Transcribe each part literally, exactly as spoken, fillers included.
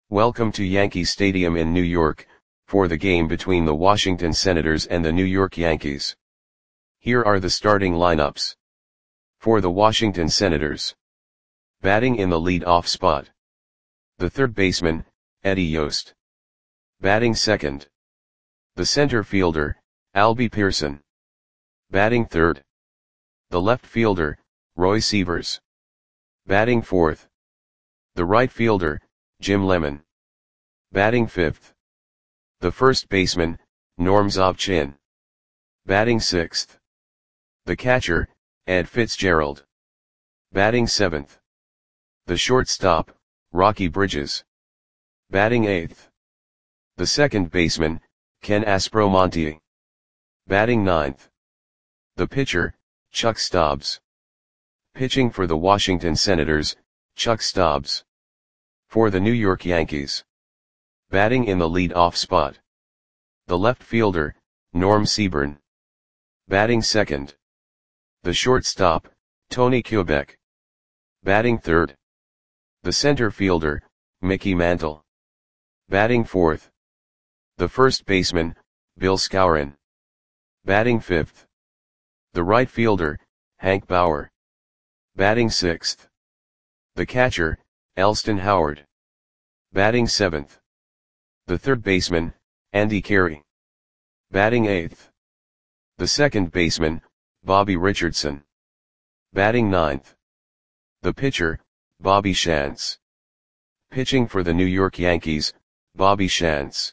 Welcome to Yankee Stadium in New York, for the game between the Washington Senators and the New York Yankees. Here are the starting lineups. For the Washington Senators. Batting in the lead-off spot. The third baseman, Eddie Yost. Batting second. The center fielder, Albie Pearson. Batting third. The left fielder, Roy Sievers. Batting fourth. The right fielder, Jim Lemon. Batting fifth. The first baseman, Norm Zobchin. Batting sixth. The catcher, Ed Fitzgerald. Batting seventh. The shortstop, Rocky Bridges. Batting eighth. The second baseman, Ken Aspromonte. Batting ninth. The pitcher, Chuck Stobbs. Pitching for the Washington Senators, Chuck Stobbs. For the New York Yankees. Batting in the lead-off spot. The left fielder, Norm Seaburn. Batting second. The shortstop, Tony Kubek. Batting third. The center fielder, Mickey Mantle. Batting fourth. The first baseman, Bill Skowron. Batting fifth. The right fielder, Hank Bauer. Batting sixth. The catcher, Elston Howard. Batting seventh. The third baseman, Andy Carey. Batting eighth. The second baseman, Bobby Richardson. Batting ninth. The pitcher, Bobby Shantz. Pitching for the New York Yankees, Bobby Shantz.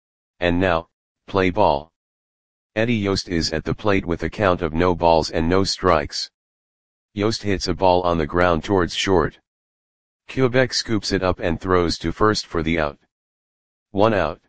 And now, play ball. Eddie Yost is at the plate with a count of no balls and no strikes. Yost hits a ball on the ground towards short. Kubek scoops it up and throws to first for the out. One out.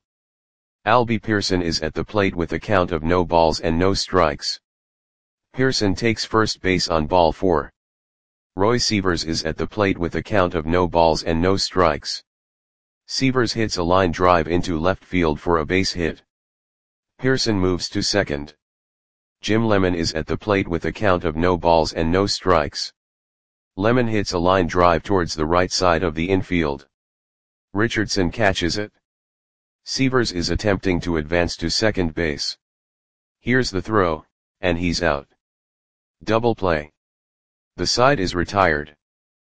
Albie Pearson is at the plate with a count of no balls and no strikes. Pearson takes first base on ball four. Roy Sievers is at the plate with a count of no balls and no strikes. Sievers hits a line drive into left field for a base hit. Pearson moves to second. Jim Lemon is at the plate with a count of no balls and no strikes. Lemon hits a line drive towards the right side of the infield. Richardson catches it. Sievers is attempting to advance to second base. Here's the throw, and he's out. Double play. The side is retired.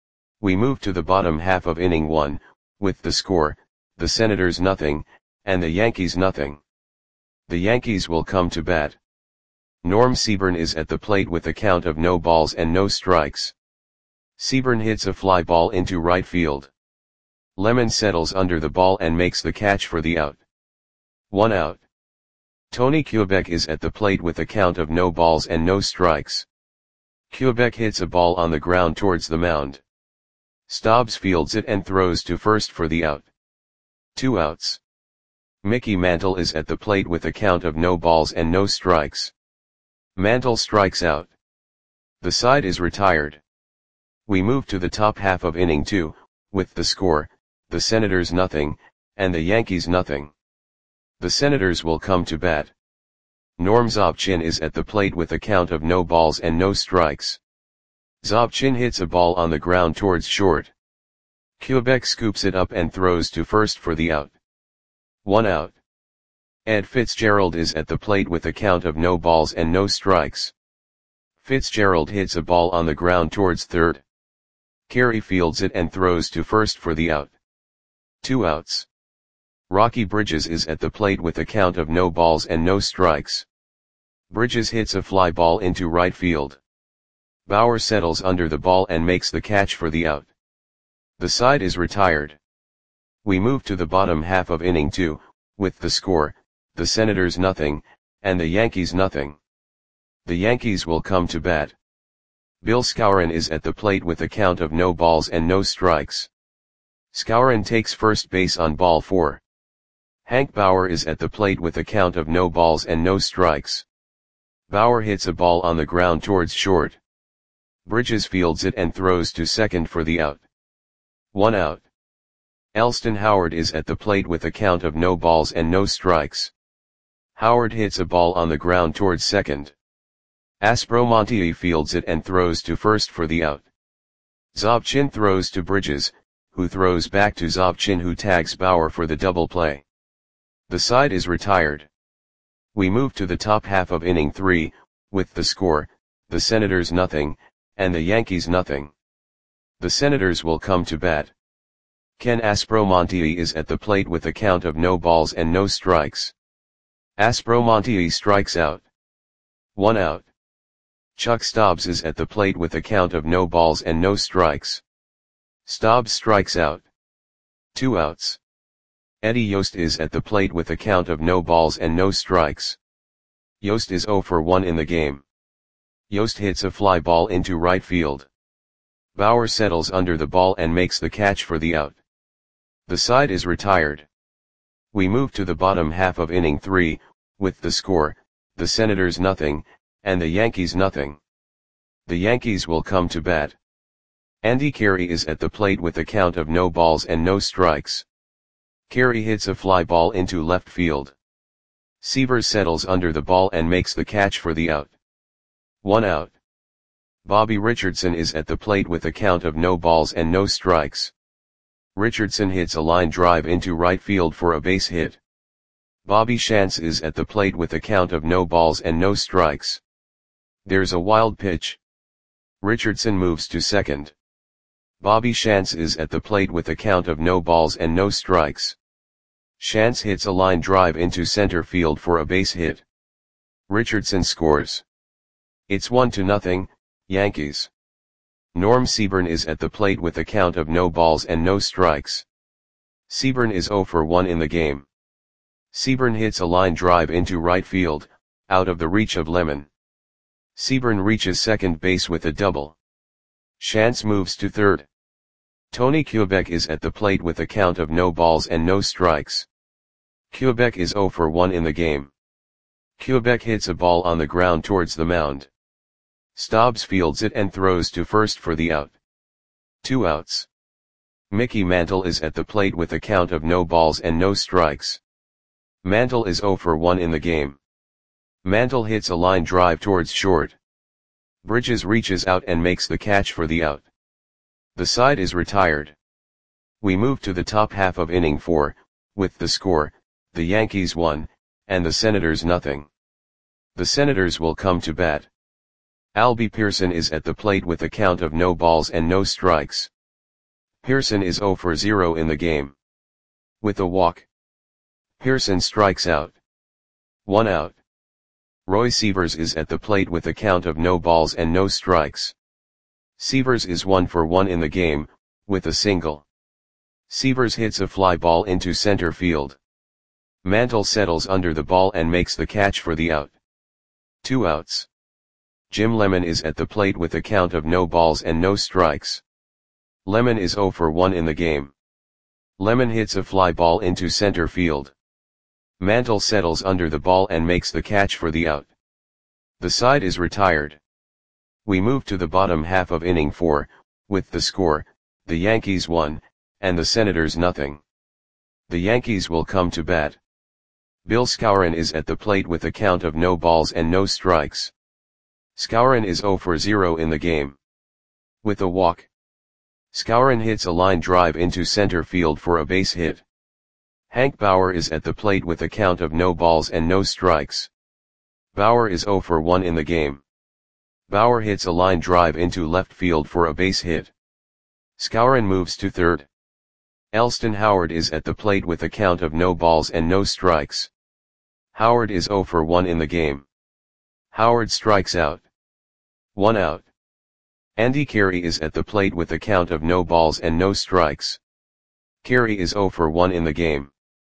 We move to the bottom half of inning one, with the score, the Senators nothing, and the Yankees nothing. The Yankees will come to bat. Norm Seaburn is at the plate with a count of no balls and no strikes. Seaburn hits a fly ball into right field. Lemon settles under the ball and makes the catch for the out. One out. Tony Kubek is at the plate with a count of no balls and no strikes. Kubek hits a ball on the ground towards the mound. Stobbs fields it and throws to first for the out. Two outs. Mickey Mantle is at the plate with a count of no balls and no strikes. Mantle strikes out. The side is retired. We move to the top half of inning two, with the score, the Senators nothing, and the Yankees nothing. The Senators will come to bat. Norm Zobchin is at the plate with a count of no balls and no strikes. Zobchin hits a ball on the ground towards short. Kubek scoops it up and throws to first for the out. One out. Ed Fitzgerald is at the plate with a count of no balls and no strikes. Fitzgerald hits a ball on the ground towards third. Carey fields it and throws to first for the out. Two outs. Rocky Bridges is at the plate with a count of no balls and no strikes. Bridges hits a fly ball into right field. Bauer settles under the ball and makes the catch for the out. The side is retired. We move to the bottom half of inning two, with the score, the Senators nothing, and the Yankees nothing. The Yankees will come to bat. Bill Skowron is at the plate with a count of no balls and no strikes. Skowron takes first base on ball four. Hank Bauer is at the plate with a count of no balls and no strikes. Bauer hits a ball on the ground towards short. Bridges fields it and throws to second for the out. One out. Elston Howard is at the plate with a count of no balls and no strikes. Howard hits a ball on the ground towards second. Aspromonte fields it and throws to first for the out. Zobchin throws to Bridges, who throws back to Zobchin, who tags Bauer for the double play. The side is retired. We move to the top half of inning three, with the score, the Senators nothing, and the Yankees nothing. The Senators will come to bat. Ken Aspromonte is at the plate with a count of no balls and no strikes. Aspromonte strikes out. One out. Chuck Stobbs is at the plate with a count of no balls and no strikes. Stobbs strikes out. Two outs. Eddie Yost is at the plate with a count of no balls and no strikes. Yost is oh for one in the game. Yost hits a fly ball into right field. Bauer settles under the ball and makes the catch for the out. The side is retired. We move to the bottom half of inning three, with the score, the Senators nothing, and the Yankees nothing. The Yankees will come to bat. Andy Carey is at the plate with a count of no balls and no strikes. Carey hits a fly ball into left field. Seaver settles under the ball and makes the catch for the out. One out. Bobby Richardson is at the plate with a count of no balls and no strikes. Richardson hits a line drive into right field for a base hit. Bobby Shantz is at the plate with a count of no balls and no strikes. There's a wild pitch. Richardson moves to second. Bobby Shantz is at the plate with a count of no balls and no strikes. Shantz hits a line drive into center field for a base hit. Richardson scores. It's one to nothing, Yankees. Norm Seaburn is at the plate with a count of no balls and no strikes. Seaburn is oh for one in the game. Seaburn hits a line drive into right field, out of the reach of Lemon. Seaburn reaches second base with a double. Shantz moves to third. Tony Kubek is at the plate with a count of no balls and no strikes. Kubek is oh for one in the game. Kubek hits a ball on the ground towards the mound. Stobbs fields it and throws to first for the out. Two outs. Mickey Mantle is at the plate with a count of no balls and no strikes. Mantle is oh for one in the game. Mantle hits a line drive towards short. Bridges reaches out and makes the catch for the out. The side is retired. We move to the top half of inning four, with the score, the Yankees one, and the Senators nothing. The Senators will come to bat. Albie Pearson is at the plate with a count of no balls and no strikes. Pearson is oh for zero in the game. With a walk, Pearson strikes out. One out. Roy Sievers is at the plate with a count of no balls and no strikes. Sievers is one for one in the game, with a single. Sievers hits a fly ball into center field. Mantle settles under the ball and makes the catch for the out. Two outs. Jim Lemon is at the plate with a count of no balls and no strikes. Lemon is oh for one in the game. Lemon hits a fly ball into center field. Mantle settles under the ball and makes the catch for the out. The side is retired. We move to the bottom half of inning four, with the score, the Yankees one, and the Senators nothing. The Yankees will come to bat. Bill Skowron is at the plate with a count of no balls and no strikes. Skowron is oh for zero in the game. With a walk, Skowron hits a line drive into center field for a base hit. Hank Bauer is at the plate with a count of no balls and no strikes. Bauer is oh for one in the game. Bauer hits a line drive into left field for a base hit. Skowron moves to third. Elston Howard is at the plate with a count of no balls and no strikes. Howard is oh for one in the game. Howard strikes out. One out. Andy Carey is at the plate with a count of no balls and no strikes. Carey is oh for one in the game.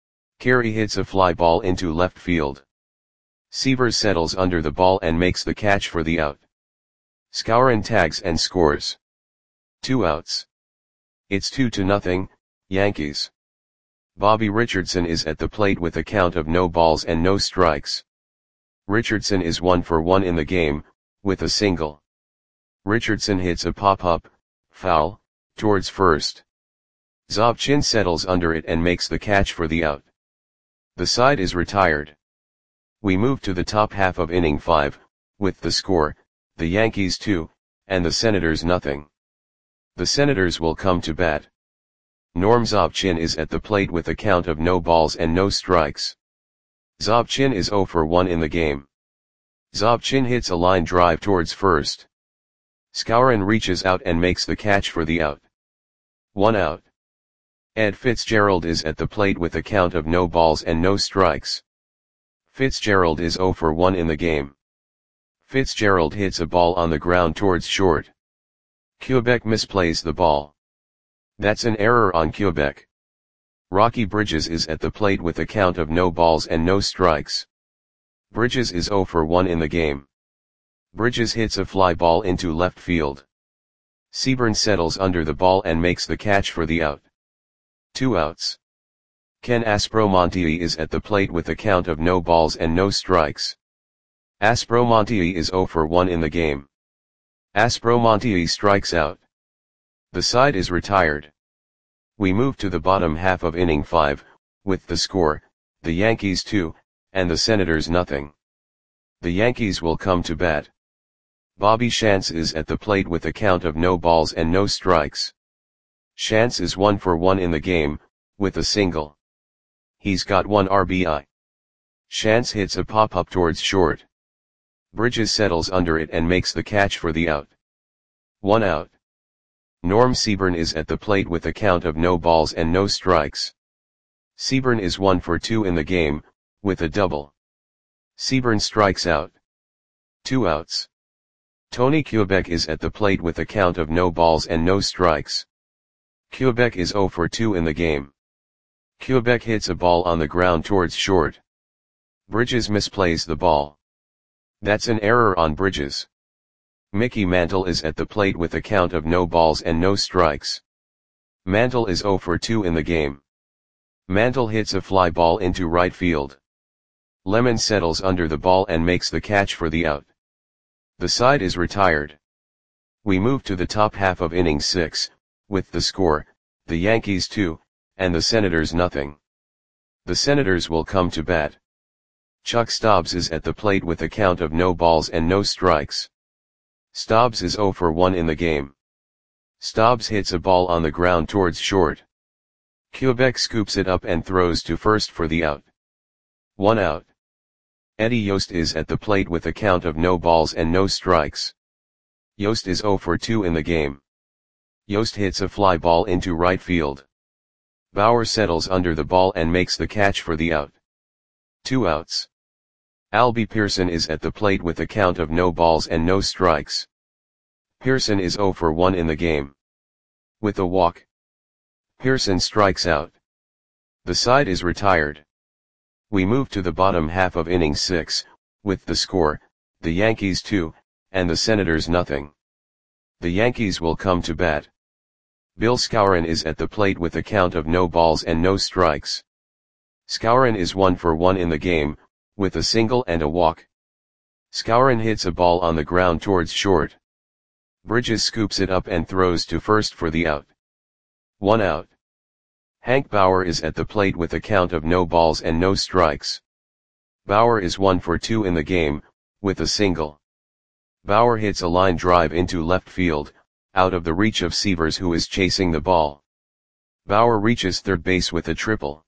Carey hits a fly ball into left field. Sievers settles under the ball and makes the catch for the out. Skowron tags and scores. Two outs. It's two to nothing, Yankees. Bobby Richardson is at the plate with a count of no balls and no strikes. Richardson is one for one in the game, with a single. Richardson hits a pop-up, foul, towards first. Zobchin settles under it and makes the catch for the out. The side is retired. We move to the top half of inning five, with the score, the Yankees two, and the Senators nothing. The Senators will come to bat. Norm Zobchin is at the plate with a count of no balls and no strikes. Zobchin is zero for one in the game. Zobchin hits a line drive towards first. Skowron reaches out and makes the catch for the out. One out. Ed Fitzgerald is at the plate with a count of no balls and no strikes. Fitzgerald is zero for one in the game. Fitzgerald hits a ball on the ground towards short. Quebec misplays the ball. That's an error on Quebec. Rocky Bridges is at the plate with a count of no balls and no strikes. Bridges is zero for one in the game. Bridges hits a fly ball into left field. Seaburn settles under the ball and makes the catch for the out. Two outs. Ken Aspromonte is at the plate with a count of no balls and no strikes. Aspromonte is zero for one in the game. Aspromonte strikes out. The side is retired. We move to the bottom half of inning five, with the score, the Yankees two, and the Senators nothing. The Yankees will come to bat. Bobby Shantz is at the plate with a count of no balls and no strikes. Shantz is one for one in the game, with a single. He's got one R B I. Shantz hits a pop-up towards short. Bridges settles under it and makes the catch for the out. One out. Norm Seaburn is at the plate with a count of no balls and no strikes. Seaburn is one for two in the game, with a double. Seaburn strikes out. Two outs. Tony Quebec is at the plate with a count of no balls and no strikes. Quebec is zero for two in the game. Quebec hits a ball on the ground towards short. Bridges misplays the ball. That's an error on Bridges. Mickey Mantle is at the plate with a count of no balls and no strikes. Mantle is zero for two in the game. Mantle hits a fly ball into right field. Lemon settles under the ball and makes the catch for the out. The side is retired. We move to the top half of inning six, with the score, the Yankees two, and the Senators nothing. The Senators will come to bat. Chuck Stobbs is at the plate with a count of no balls and no strikes. Stobbs is zero for one in the game. Stobbs hits a ball on the ground towards short. Quebec scoops it up and throws to first for the out. One out. Eddie Yost is at the plate with a count of no balls and no strikes. Yost is zero for two in the game. Yost hits a fly ball into right field. Bauer settles under the ball and makes the catch for the out. Two outs. Albie Pearson is at the plate with a count of no balls and no strikes. Pearson is zero for one in the game. With a walk. Pearson strikes out. The side is retired. We move to the bottom half of inning six, with the score, the Yankees two, and the Senators nothing. The Yankees will come to bat. Bill Skowron is at the plate with a count of no balls and no strikes. Skowron is one for one in the game, with a single and a walk. Skowron hits a ball on the ground towards short. Bridges scoops it up and throws to first for the out. One out. Hank Bauer is at the plate with a count of no balls and no strikes. Bauer is one for two in the game, with a single. Bauer hits a line drive into left field, out of the reach of Sievers who is chasing the ball. Bauer reaches third base with a triple.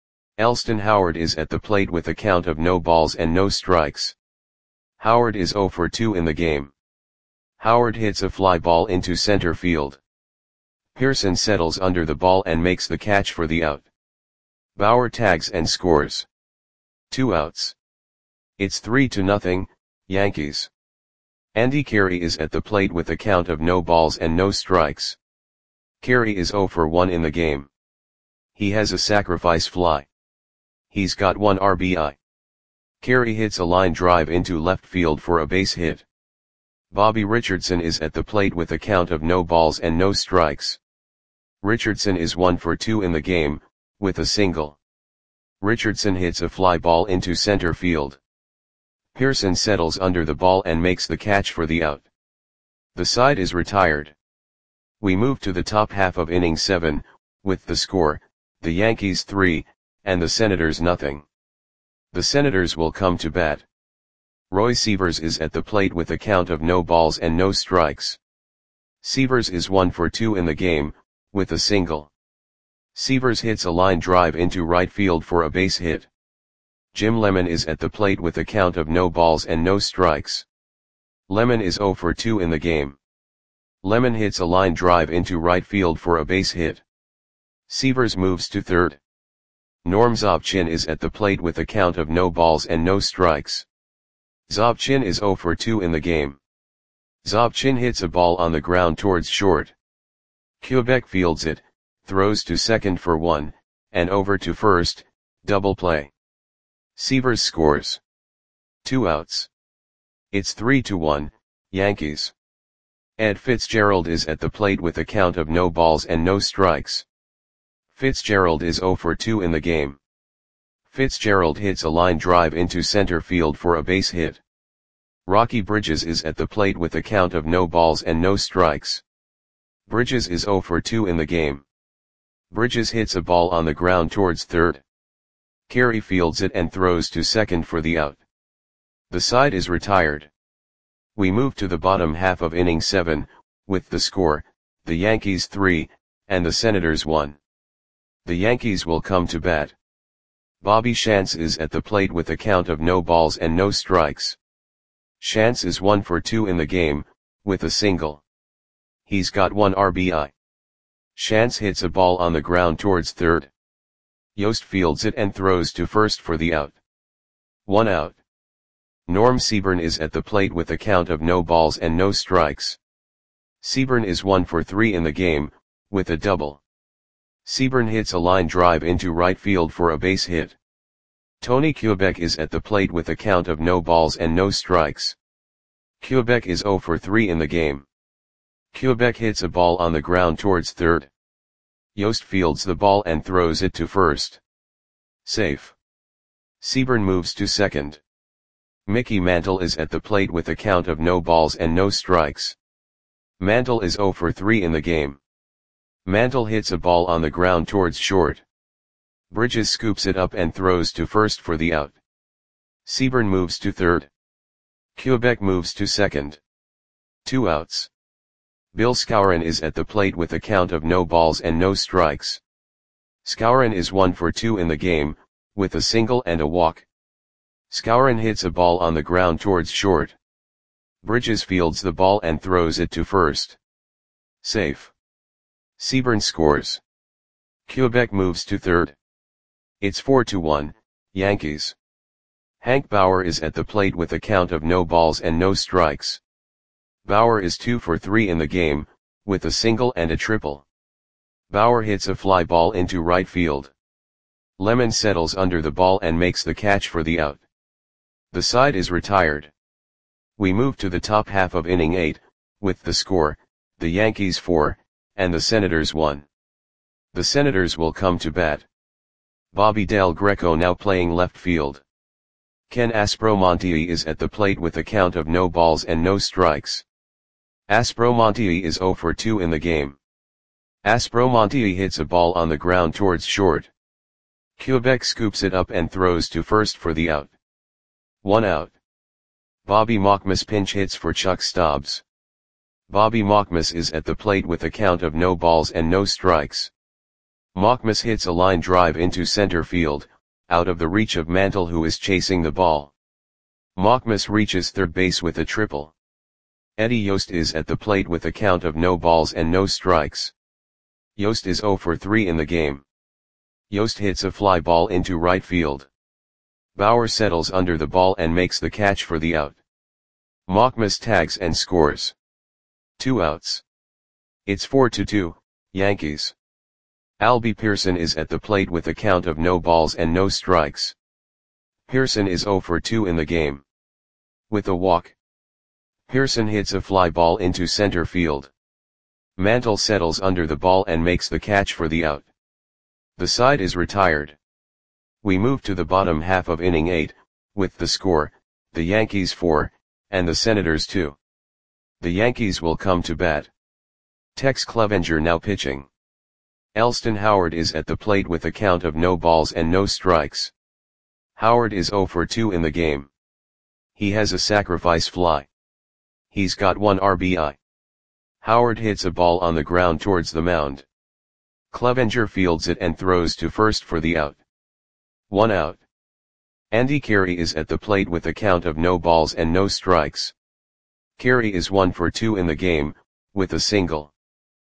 Elston Howard is at the plate with a count of no balls and no strikes. Howard is zero for two in the game. Howard hits a fly ball into center field. Pearson settles under the ball and makes the catch for the out. Bauer tags and scores. Two outs. It's three to nothing, Yankees. Andy Carey is at the plate with a count of no balls and no strikes. Carey is zero for one in the game. He has a sacrifice fly. He's got one R B I. Carey hits a line drive into left field for a base hit. Bobby Richardson is at the plate with a count of no balls and no strikes. Richardson is one for two in the game, with a single. Richardson hits a fly ball into center field. Pearson settles under the ball and makes the catch for the out. The side is retired. We move to the top half of inning seven, with the score, the Yankees three, and the Senators nothing. The Senators will come to bat. Roy Sievers is at the plate with a count of no balls and no strikes. Sievers is one for two in the game, with a single. Sievers hits a line drive into right field for a base hit. Jim Lemon is at the plate with a count of no balls and no strikes. Lemon is zero for two in the game. Lemon hits a line drive into right field for a base hit. Sievers moves to third. Norm Zobchin is at the plate with a count of no balls and no strikes. Zobchin is zero for two in the game. Zobchin hits a ball on the ground towards short. Kubek fields it, throws to second for one, and over to first, double play. Sievers scores. Two outs. It's three to one, Yankees. Ed Fitzgerald is at the plate with a count of no balls and no strikes. Fitzgerald is zero for two in the game. Fitzgerald hits a line drive into center field for a base hit. Rocky Bridges is at the plate with a count of no balls and no strikes. Bridges is zero for two in the game. Bridges hits a ball on the ground towards third. Carey fields it and throws to second for the out. The side is retired. We move to the bottom half of inning seven, with the score, the Yankees three, and the Senators one. The Yankees will come to bat. Bobby Shantz is at the plate with a count of no balls and no strikes. Shantz is one for two in the game, with a single. He's got one R B I. Shantz hits a ball on the ground towards third. Yost fields it and throws to first for the out. One out. Norm Seaburn is at the plate with a count of no balls and no strikes. Seaburn is one for three in the game, with a double. Seaburn hits a line drive into right field for a base hit. Tony Kubek is at the plate with a count of no balls and no strikes. Kubek is zero for three in the game. Kubek hits a ball on the ground towards third. Yost fields the ball and throws it to first. Safe. Seaburn moves to second. Mickey Mantle is at the plate with a count of no balls and no strikes. Mantle is zero for three in the game. Mantle hits a ball on the ground towards short. Bridges scoops it up and throws to first for the out. Seaburn moves to third. Kubek moves to second. Two outs. Bill Skowron is at the plate with a count of no balls and no strikes. Skowron is one for two in the game, with a single and a walk. Skowron hits a ball on the ground towards short. Bridges fields the ball and throws it to first. Safe. Seaburn scores. Kubek moves to third. It's four to one, Yankees. Hank Bauer is at the plate with a count of no balls and no strikes. Bauer is two for three in the game, with a single and a triple. Bauer hits a fly ball into right field. Lemon settles under the ball and makes the catch for the out. The side is retired. We move to the top half of inning eight, with the score, the Yankees four, and the Senators one. The Senators will come to bat. Bobby Del Greco now playing left field. Ken Aspromonte is at the plate with a count of no balls and no strikes. Aspromonte is zero for two in the game. Aspromonte hits a ball on the ground towards short. Kubek scoops it up and throws to first for the out. One out. Bobby Mockmas pinch hits for Chuck Stobbs. Bobby Mockmas is at the plate with a count of no balls and no strikes. Mockmas hits a line drive into center field, out of the reach of Mantle, who is chasing the ball. Mockmas reaches third base with a triple. Eddie Yost is at the plate with a count of no balls and no strikes. Yost is zero for three in the game. Yost hits a fly ball into right field. Bauer settles under the ball and makes the catch for the out. Mockmas tags and scores. Two outs. It's four to two, Yankees. Albie Pearson is at the plate with a count of no balls and no strikes. Pearson is zero for two in the game. With a walk. Pearson hits a fly ball into center field. Mantle settles under the ball and makes the catch for the out. The side is retired. We move to the bottom half of inning eight, with the score, the Yankees four, and the Senators two. The Yankees will come to bat. Tex Clevenger now pitching. Elston Howard is at the plate with a count of no balls and no strikes. Howard is zero for two in the game. He has a sacrifice fly. He's got one R B I. Howard hits a ball on the ground towards the mound. Clevenger fields it and throws to first for the out. One out. Andy Carey is at the plate with a count of no balls and no strikes. Carey is one for two in the game, with a single.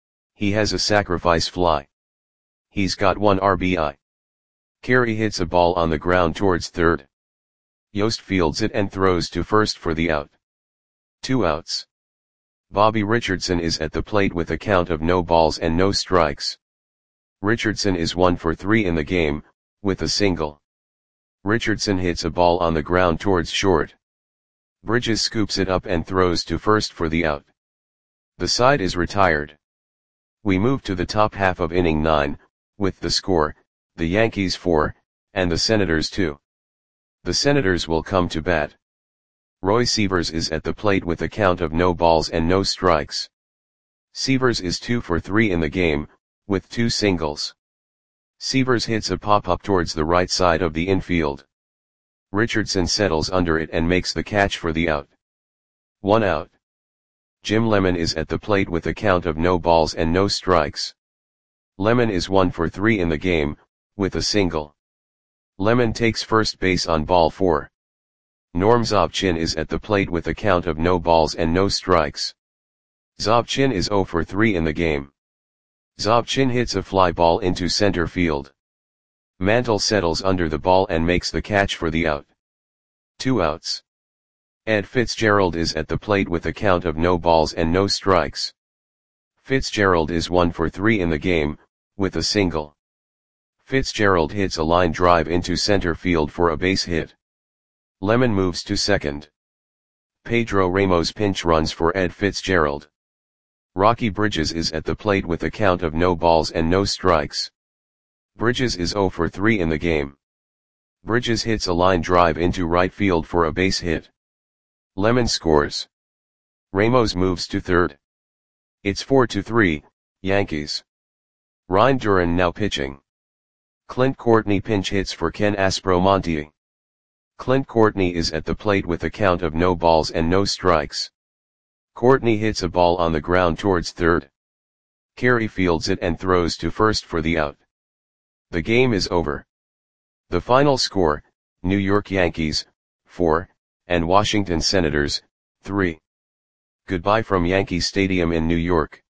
He has a sacrifice fly. He's got one R B I. Carey hits a ball on the ground towards third. Yost fields it and throws to first for the out. Two outs. Bobby Richardson is at the plate with a count of no balls and no strikes. Richardson is one for three in the game, with a single. Richardson hits a ball on the ground towards short. Bridges scoops it up and throws to first for the out. The side is retired. We move to the top half of inning nine, with the score, the Yankees four, and the Senators two. The Senators will come to bat. Roy Sievers is at the plate with a count of no balls and no strikes. Sievers is two for three in the game, with two singles. Sievers hits a pop-up towards the right side of the infield. Richardson settles under it and makes the catch for the out. One out. Jim Lemon is at the plate with a count of no balls and no strikes. Lemon is one for three in the game, with a single. Lemon takes first base on ball four. Norm Zobchin is at the plate with a count of no balls and no strikes. Zobchin is zero for three in the game. Zobchin hits a fly ball into center field. Mantle settles under the ball and makes the catch for the out. Two outs. Ed Fitzgerald is at the plate with a count of no balls and no strikes. Fitzgerald is one for three in the game, with a single. Fitzgerald hits a line drive into center field for a base hit. Lemon moves to second. Pedro Ramos pinch runs for Ed Fitzgerald. Rocky Bridges is at the plate with a count of no balls and no strikes. Bridges is zero for three in the game. Bridges hits a line drive into right field for a base hit. Lemon scores. Ramos moves to third. It's four to three, Yankees. Ryan Duran now pitching. Clint Courtney pinch hits for Ken Aspromonte. Clint Courtney is at the plate with a count of no balls and no strikes. Courtney hits a ball on the ground towards third. Carey fields it and throws to first for the out. The game is over. The final score, New York Yankees, four, and Washington Senators, three. Goodbye from Yankee Stadium in New York.